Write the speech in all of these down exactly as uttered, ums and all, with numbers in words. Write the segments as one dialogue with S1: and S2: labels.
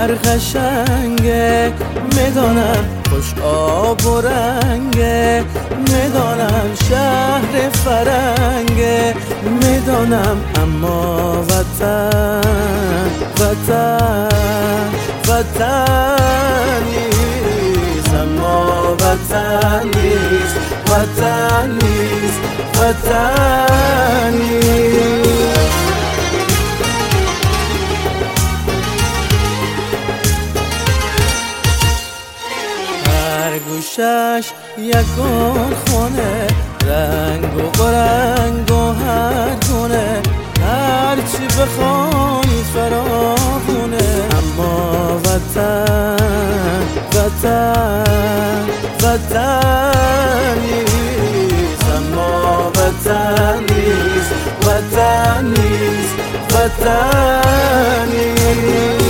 S1: شهر قشنگه، میدانم خوش آب و رنگه، میدانم شهر فرنگه، میدانم اما وطن وطن وطن نیست، اما وطن نیست، وطن نیست، وطن نیست. گوشش یک خونه، رنگ و برنگ و هر گونه، هرچی بخوانی فراوونه، اما وطن وطن وطن نیست، اما وطن نیست، وطن نیست، وطن نیست.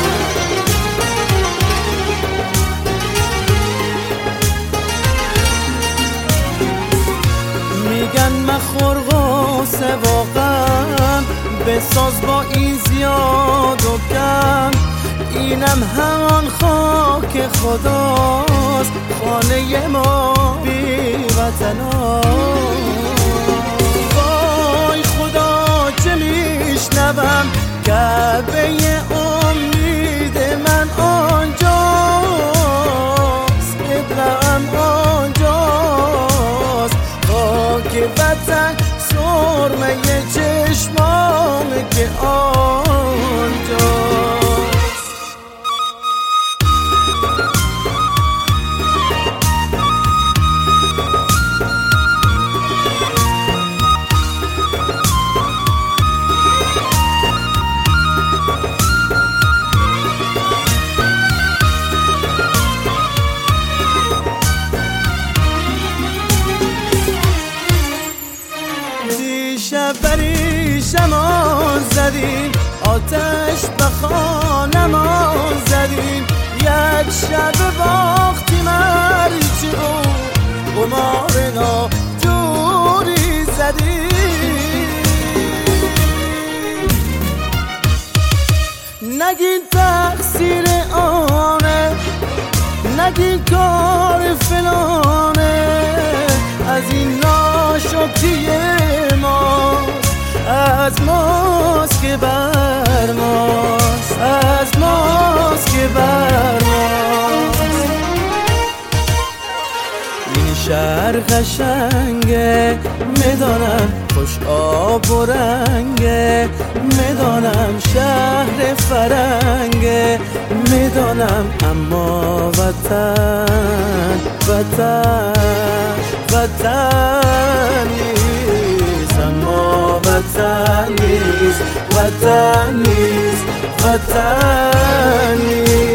S1: میگن مخور غصه واقعا، بساز با این زیاد و کم، اینم همان خاک خداست، خانه ما بی وطنا. وای خدا چه میشنوم، کعبه امید من آنجاست، قبله‌ام آنجاست، خاک وطن سرمه چشمام که آنجاست. دیشب بریشمان زدیم، آتش به خانمان زدیم، یک شب باختیم هرچی بود، قمار ناجوری زدیم. نگین تقصیر آنه، نگین کار فلانه، از این ناشکری ماست، از ماست که بر ماست، از ماست که بر ماست. این شهر قشنگه، میدانم خوش آب و رنگه، میدانم شهر فرنگه، میدانم اما وطن وطن وطن نیست، اما وطن نیست، وطن نیست، وطن نیست.